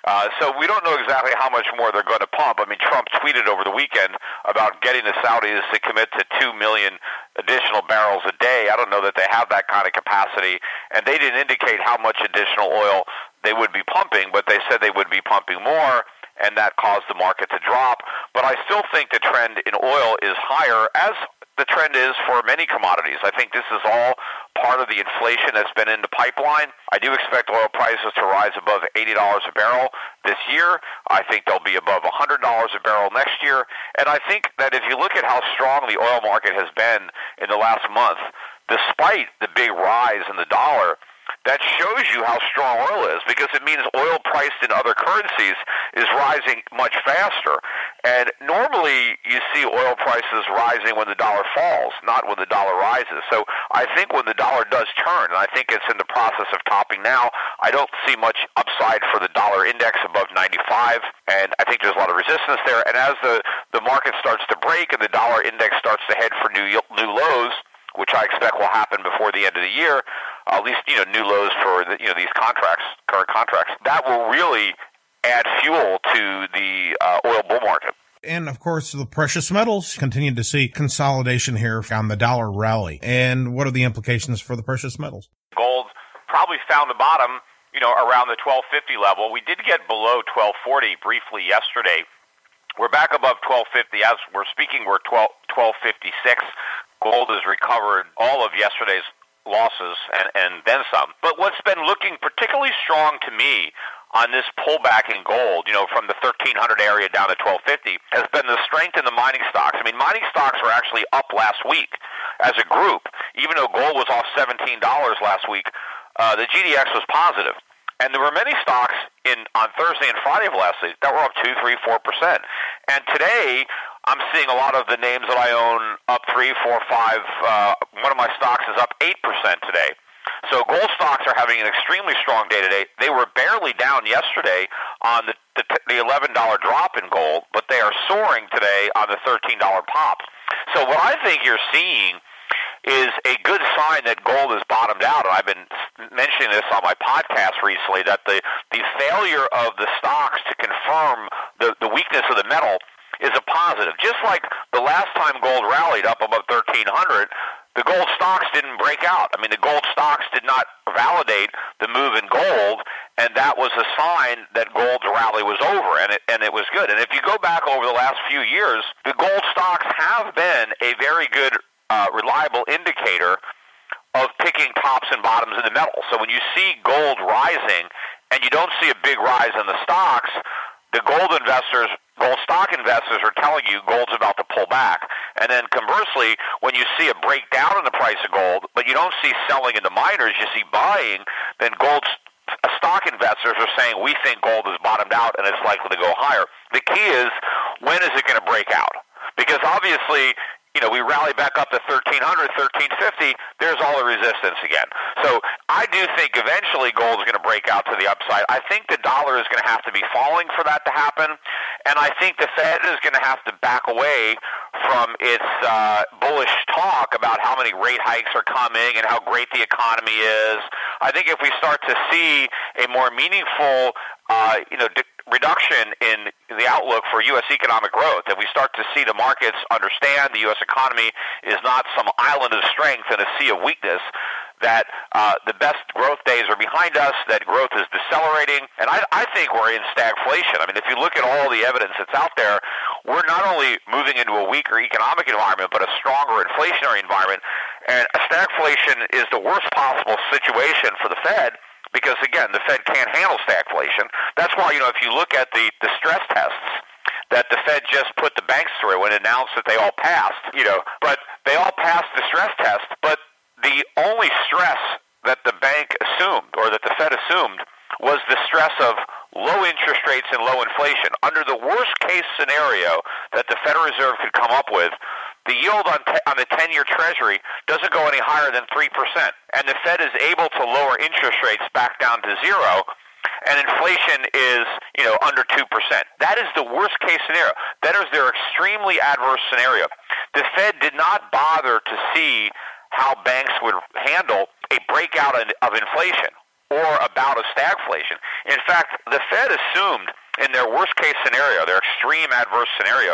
So we don't know exactly how much more they're going to pump. I mean, Trump tweeted over the weekend about getting the Saudis to commit to 2 million additional barrels a day. I don't know that they have that kind of capacity, and they didn't indicate how much additional oil they would be pumping, but they said they would be pumping more, and that caused the market to drop. But I still think the trend in oil is higher, as the trend is for many commodities. I think this is all part of the inflation that's been in the pipeline. I do expect oil prices to rise above $80 a barrel this year. I think they'll be above $100 a barrel next year. And I think that if you look at how strong the oil market has been in the last month, despite the big rise in the dollar, that shows you how strong oil is, because it means oil priced in other currencies is rising much faster. And normally you see oil prices rising when the dollar falls, not when the dollar rises. So I think when the dollar does turn, and I think it's in the process of topping now, I don't see much upside for the dollar index above 95, and I think there's a lot of resistance there. And as the market starts to break and the dollar index starts to head for new lows, which I expect will happen before the end of the year, at least, new lows for these current contracts, that will really add fuel to the oil bull market. And, of course, the precious metals continue to see consolidation here on the dollar rally. And what are the implications for the precious metals? Gold probably found the bottom, around the 1250 level. We did get below 1240 briefly yesterday. We're back above 1250. As we're speaking, we're 1256. Gold has recovered all of yesterday's losses and then some. But what's been looking particularly strong to me on this pullback in gold, from the 1300 area down to 1250, has been the strength in the mining stocks. I mean, mining stocks were actually up last week as a group. Even though gold was off $17 last week, the GDX was positive. And there were many stocks on Thursday and Friday of last week that were up 2, 3, 4%. And today, I'm seeing a lot of the names that I own up 3, 4, 5. One of my stocks is up 8% today. So gold stocks are having an extremely strong day today. They were barely down yesterday on the $11 drop in gold, but they are soaring today on the $13 pop. So what I think you're seeing is a good sign that gold has bottomed out. And I've been mentioning this on my podcast recently, that the failure of the stocks to confirm the weakness of the metal is a positive. Just like the last time gold rallied up above 1,300, the gold stocks didn't break out. I mean, the gold stocks did not validate the move in gold, and that was a sign that gold's rally was over, and it was good. And if you go back over the last few years, the gold stocks have been a very good, reliable indicator of picking tops and bottoms in the metal. So when you see gold rising and you don't see a big rise in the stocks, the gold stock investors are telling you gold's about to pull back. And then conversely, when you see a breakdown in the price of gold, but you don't see selling in the miners, you see buying, then stock investors are saying, we think gold has bottomed out and it's likely to go higher. The key is, when is it going to break out? Because obviously, we rally back up to 1,300, 1,350, there's all the resistance again. So I do think eventually gold is going to break out to the upside. I think the dollar is going to have to be falling for that to happen, and I think the Fed is going to have to back away from its bullish talk about how many rate hikes are coming and how great the economy is. I think if we start to see a more meaningful reduction in the outlook for U.S. economic growth, if we start to see the markets understand the U.S. economy is not some island of strength and a sea of weakness, that the best growth days are behind us, that growth is decelerating, and I think we're in stagflation. I mean, if you look at all the evidence that's out there, we're not only moving into a weaker economic environment, but a stronger inflationary environment, and a stagflation is the worst possible situation for the Fed. because, again, the Fed can't handle stagflation. That's why, if you look at the stress tests that the Fed just put the banks through and announced that they all passed, but they all passed the stress test, but the only stress that the bank assumed, or that the Fed assumed, was the stress of low interest rates and low inflation. Under the worst-case scenario that the Federal Reserve could come up with, the yield on the 10-year Treasury doesn't go any higher than 3%, and the Fed is able to lower interest rates back down to zero, and inflation is, under 2%. That is the worst-case scenario. That is their extremely adverse scenario. The Fed did not bother to see how banks would handle a breakout of inflation or a bout of stagflation. In fact, the Fed assumed in their worst-case scenario, their extreme adverse scenario,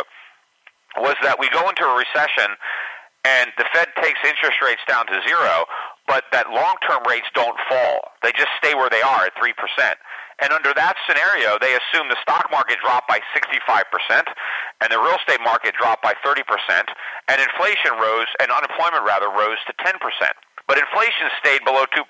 was that we go into a recession and the Fed takes interest rates down to zero, but that long-term rates don't fall. They just stay where they are at 3%. And under that scenario, they assume the stock market dropped by 65% and the real estate market dropped by 30%, and inflation rose, and unemployment rose to 10%. But inflation stayed below 2%.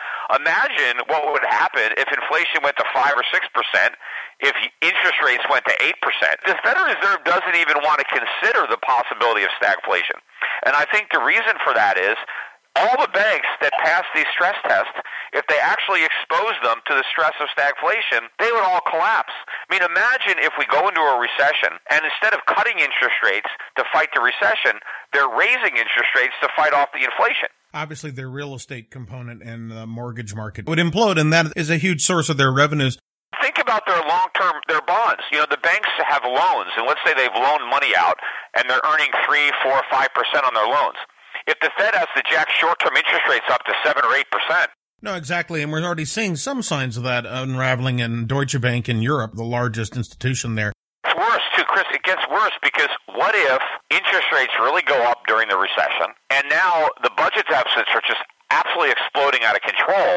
Imagine what would happen if inflation went to 5 or 6%, if interest rates went to 8%. The Federal Reserve doesn't even want to consider the possibility of stagflation. And I think the reason for that is all the banks that pass these stress tests, if they actually expose them to the stress of stagflation, they would all collapse. I mean, imagine if we go into a recession, and instead of cutting interest rates to fight the recession, they're raising interest rates to fight off the inflation. Obviously, their real estate component and the mortgage market would implode, and that is a huge source of their revenues. Think about their long-term, their bonds. The banks have loans, and let's say they've loaned money out, and they're earning 3, 4, 5% on their loans. If the Fed has to jack short-term interest rates up to 7 or 8%. No, exactly, and we're already seeing some signs of that unraveling in Deutsche Bank in Europe, the largest institution there. It's worse, too, Chris. It gets worse because what if interest rates really go up during the recession, and now the budget deficits are just absolutely exploding out of control,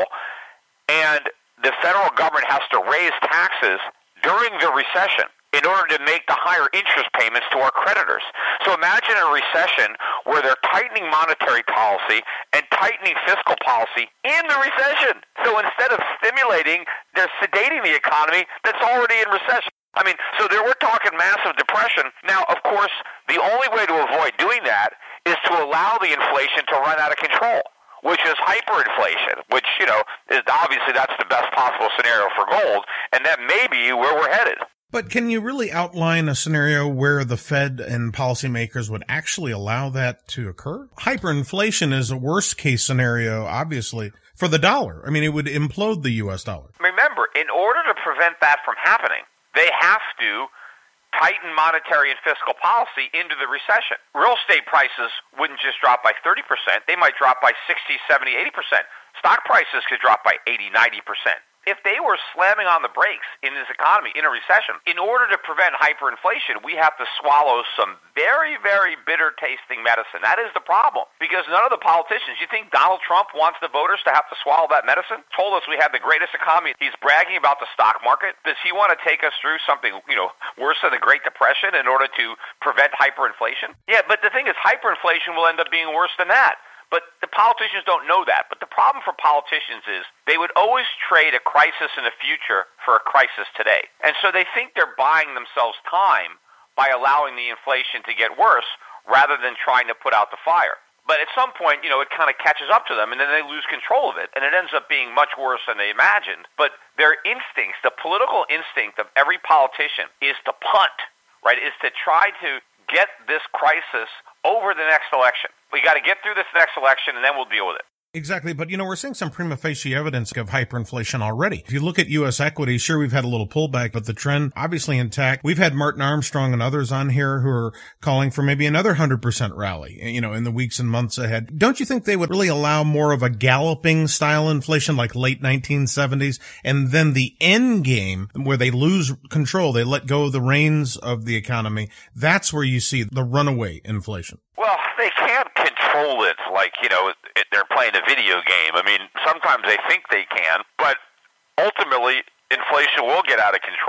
and the federal government has to raise taxes during the recession in order to make the higher interest payments to our creditors. So imagine a recession where they're tightening monetary policy and tightening fiscal policy in the recession. So instead of stimulating, they're sedating the economy that's already in recession. We're talking massive depression. Now, of course, the only way to avoid doing that is to allow the inflation to run out of control, which is hyperinflation, which, is obviously that's the best possible scenario for gold, and that may be where we're headed. But can you really outline a scenario where the Fed and policymakers would actually allow that to occur? Hyperinflation is a worst-case scenario, obviously, for the dollar. It would implode the U.S. dollar. Remember, in order to prevent that from happening, they have to tighten monetary and fiscal policy into the recession. Real estate prices wouldn't just drop by 30%. They might drop by 60, 70, 80%. Stock prices could drop by 80, 90%. If they were slamming on the brakes in this economy in a recession, in order to prevent hyperinflation, we have to swallow some very, very bitter-tasting medicine. That is the problem, because none of the politicians, you think Donald Trump wants the voters to have to swallow that medicine? Told us we had the greatest economy. He's bragging about the stock market. Does he want to take us through something, worse than the Great Depression in order to prevent hyperinflation? Yeah, but the thing is, hyperinflation will end up being worse than that. But the politicians don't know that. But the problem for politicians is they would always trade a crisis in the future for a crisis today. And so they think they're buying themselves time by allowing the inflation to get worse rather than trying to put out the fire. But at some point, it kind of catches up to them, and then they lose control of it, and it ends up being much worse than they imagined. But their instincts, the political instinct of every politician is to punt, right, is to try to get this crisis over the next election. We got to get through this next election, and then we'll deal with it. Exactly. But, we're seeing some prima facie evidence of hyperinflation already. If you look at U.S. equities, sure, we've had a little pullback, but the trend obviously intact. We've had Martin Armstrong and others on here who are calling for maybe another 100% rally, in the weeks and months ahead. Don't you think they would really allow more of a galloping style inflation like late 1970s? And then the end game where they lose control, they let go of the reins of the economy. That's where you see the runaway inflation. Well, they can't control it like, they're playing a video game. Sometimes they think they can, but ultimately inflation will get out of control.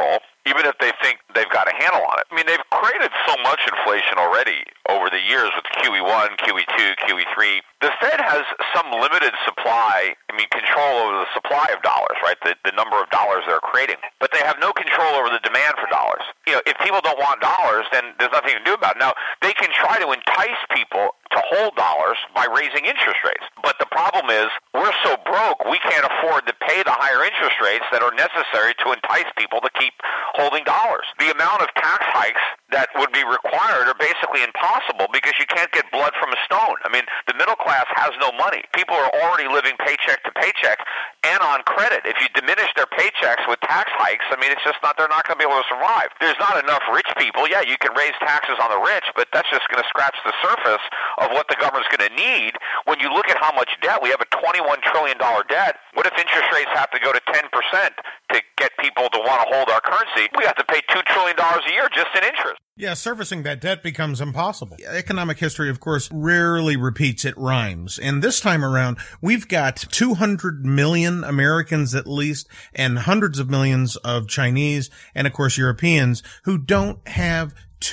even if they think they've got a handle on it. I mean, they've created so much inflation already over the years with QE1, QE2, QE3. The Fed has some limited supply, control over the supply of dollars, right? The number of dollars they're creating. But they have no control over the demand for dollars. If people don't want dollars, then there's nothing to do about it. Now, they can try to entice people to hold dollars by raising interest rates. But the problem is, we're so broke, we can't afford to pay the higher interest rates that are necessary to entice people to keep holding dollars. The amount of tax hikes that would be required are basically impossible because you can't get blood from a stone. The middle class has no money. People are already living paycheck to paycheck and on credit. If you diminish their paychecks with tax hikes, it's just not, they're not going to be able to survive. There's not enough rich people. Yeah, you can raise taxes on the rich, but that's just going to scratch the surface of what the government's going to need. When you look at how much debt, we have a $21 trillion debt. What if interest rates have to go to 10% to get people to want to hold our currency? We have to pay $2 trillion a year just in interest. Yeah, servicing that debt becomes impossible. Economic history, of course, rarely repeats, it rhymes. And this time around, we've got 200 million Americans at least, and hundreds of millions of Chinese, and of course Europeans, who don't have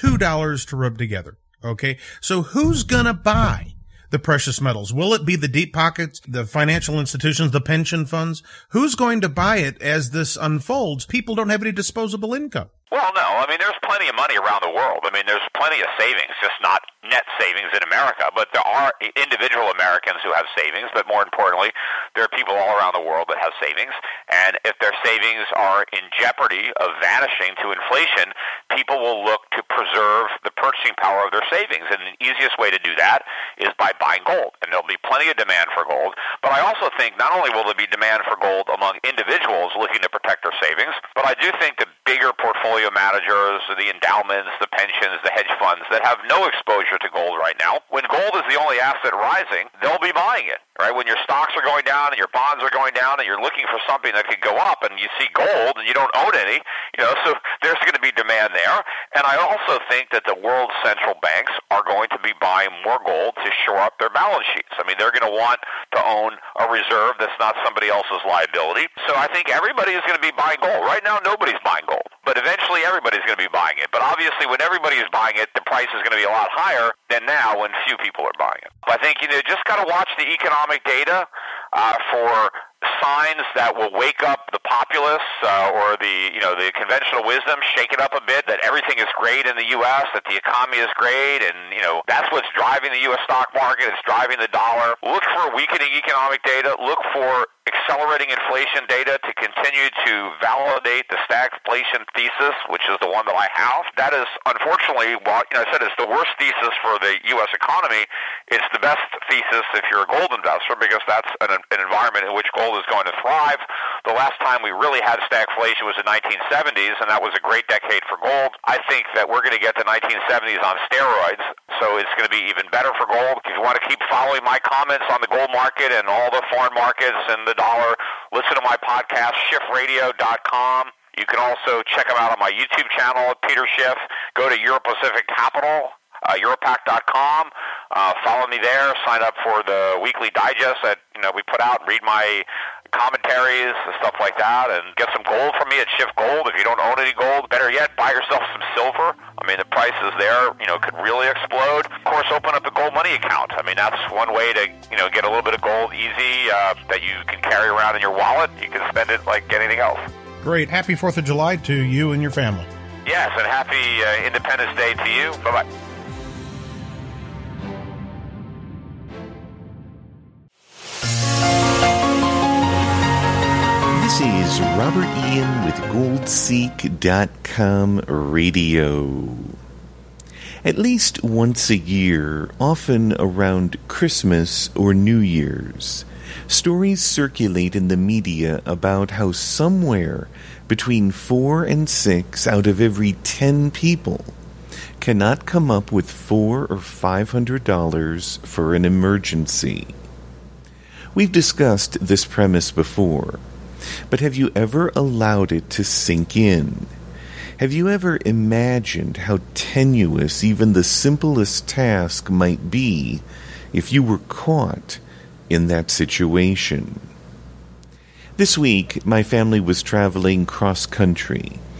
$2 to rub together. Okay? So who's gonna buy the precious metals? Will it be the deep pockets, the financial institutions, the pension funds? Who's going to buy it as this unfolds? People don't have any disposable income. Well, no. There's plenty of money around the world. There's plenty of savings, just not net savings in America. But there are individual Americans who have savings. But more importantly, there are people all around the world that have savings. And if their savings are in jeopardy of vanishing to inflation, people will look to preserve the purchasing power of their savings. And the easiest way to do that is by buying gold. And there'll be plenty of demand for gold. But I also think not only will there be demand for gold among individuals looking to protect their savings, but I do think the bigger portfolio managers, the endowments, the pensions, the hedge funds that have no exposure to gold right now, when gold is the only asset rising, they'll be buying it. Right? When your stocks are going down and your bonds are going down and you're looking for something that could go up and you see gold and you don't own any, so there's going to be demand there. And I also think that the world's central banks are going to be buying more gold to shore up their balance sheets. They're going to want to own a reserve that's not somebody else's liability. So I think everybody is going to be buying gold. Right now, nobody's buying gold. But eventually, everybody's going to be buying it. But obviously, when everybody is buying it, the price is going to be a lot higher than now when few people are buying it. I think, just got to watch the economic data for signs that will wake up the populace or the conventional wisdom, shake it up a bit, that everything is great in the U.S., that the economy is great, and, that's what's driving the U.S. stock market. It's driving the dollar. Look for weakening economic data. Look for accelerating inflation data to continue to validate the stagflation thesis, which is the one that I have. That is, unfortunately, I said it's the worst thesis for the U.S. economy. It's the best thesis if you're a gold investor, because that's an environment in which gold is going to thrive. The last time we really had stagflation was the 1970s, and that was a great decade for gold. I think that we're going to get the 1970s on steroids, so it's going to be even better for gold. If you want to keep following my comments on the gold market and all the foreign markets and the dollar, listen to my podcast, SchiffRadio.com. You can also check them out on my YouTube channel at Peter Schiff. Go to Euro Pacific Capital, Europac.com. Follow me there. Sign up for the weekly digest that we put out. Read my commentaries and stuff like that, and get some gold from me at Schiff Gold. If you don't own any gold, better yet, buy yourself some silver. The prices there, could really explode. Of course, open up a gold money account. That's one way to, get a little bit of gold easy that you can carry around in your wallet. You can spend it like anything else. Great. Happy 4th of July to you and your family. Yes, and happy Independence Day to you. Bye-bye. This is Robert Ian with GoldSeek.com Radio. At least once a year, often around Christmas or New Year's, stories circulate in the media about how somewhere between 4 and 6 out of every 10 people cannot come up with $400 or $500 for an emergency. We've discussed this premise before. But have you ever allowed it to sink in? Have you ever imagined how tenuous even the simplest task might be if you were caught in that situation? This week, my family was traveling cross-country,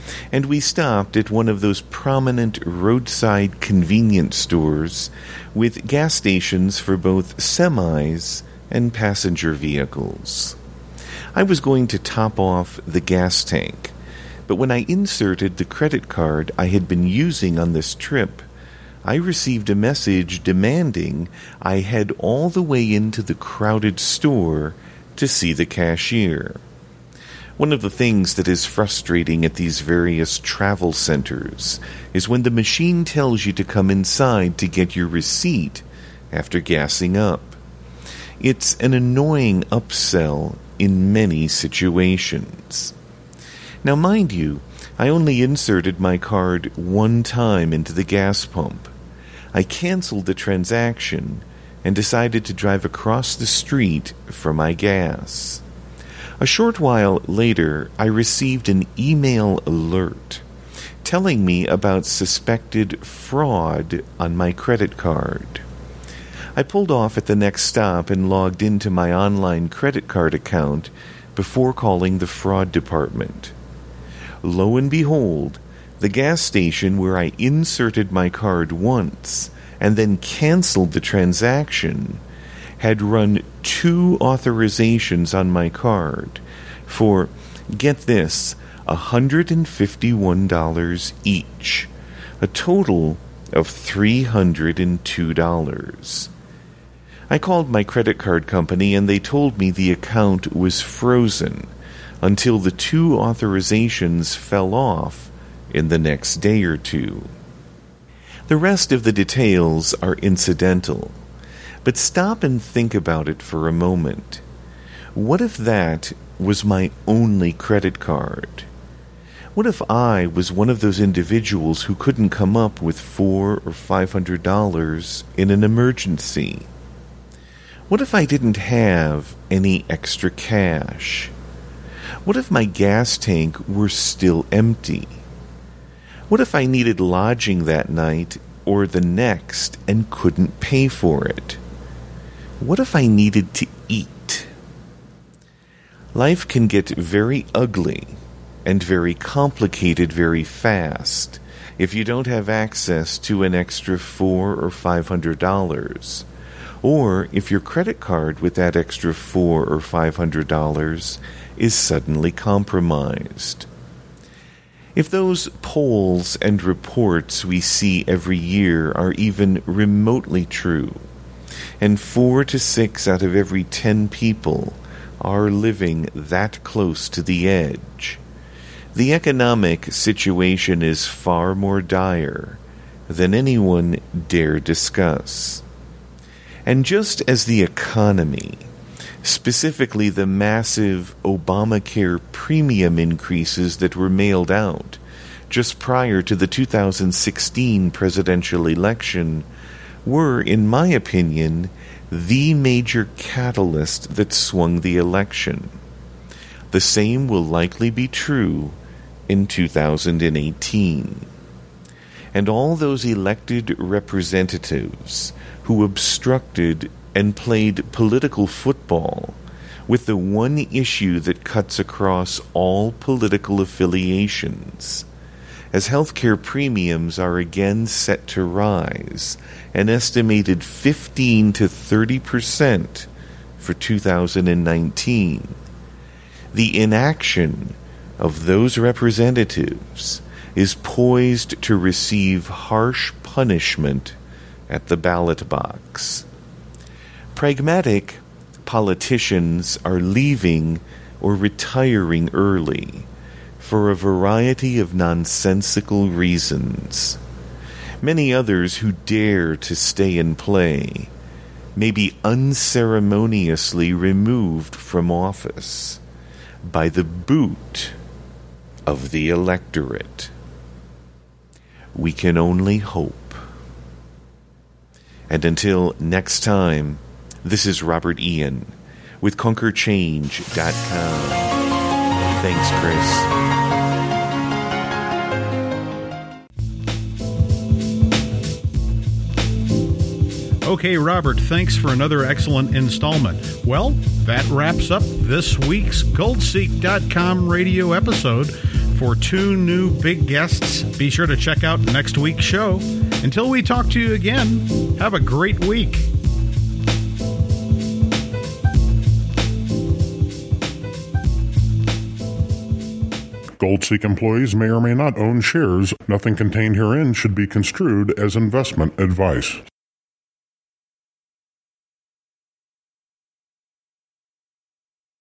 and we stopped at one of those prominent roadside convenience stores with gas stations for both semis and passenger vehicles. I was going to top off the gas tank, but when I inserted the credit card I had been using on this trip, I received a message demanding I head all the way into the crowded store to see the cashier. One of the things that is frustrating at these various travel centers is when the machine tells you to come inside to get your receipt after gassing up. It's an annoying upsell in many situations. Now, mind you, I only inserted my card one time into the gas pump. I canceled the transaction and decided to drive across the street for my gas. A short while later, I received an email alert telling me about suspected fraud on my credit card. I pulled off at the next stop and logged into my online credit card account before calling the fraud department. Lo and behold, the gas station where I inserted my card once and then canceled the transaction had run 2 authorizations on my card for, get this, $151 each, a total of $302. I called my credit card company and they told me the account was frozen until the 2 authorizations fell off in the next day or two. The rest of the details are incidental, but stop and think about it for a moment. What if that was my only credit card? What if I was one of those individuals who couldn't come up with $400 or $500 in an emergency? What if I didn't have any extra cash? What if my gas tank were still empty? What if I needed lodging that night or the next and couldn't pay for it? What if I needed to eat? Life can get very ugly and very complicated very fast if you don't have access to an extra $400 or $500, or if your credit card with that extra $400 or $500 is suddenly compromised. If those polls and reports we see every year are even remotely true, and 4 to 6 out of every 10 people are living that close to the edge, the economic situation is far more dire than anyone dare discuss. And just as the economy, specifically the massive Obamacare premium increases that were mailed out just prior to the 2016 presidential election, were, in my opinion, the major catalyst that swung the election. The same will likely be true in 2018. And all those elected representatives who obstructed and played political football with the one issue that cuts across all political affiliations, as healthcare premiums are again set to rise, an estimated 15 to 30% for 2019. The inaction of those representatives is poised to receive harsh punishment at the ballot box. Pragmatic politicians are leaving or retiring early for a variety of nonsensical reasons. Many others who dare to stay and play may be unceremoniously removed from office by the boot of the electorate. We can only hope. And until next time, this is Robert Ian with ConquerChange.com. Thanks, Chris. Okay, Robert, thanks for another excellent installment. Well, that wraps up this week's GoldSeek.com radio episode. for 2 new big guests. Be sure to check out next week's show. Until we talk to you again, have a great week. GoldSeek employees may or may not own shares. Nothing contained herein should be construed as investment advice.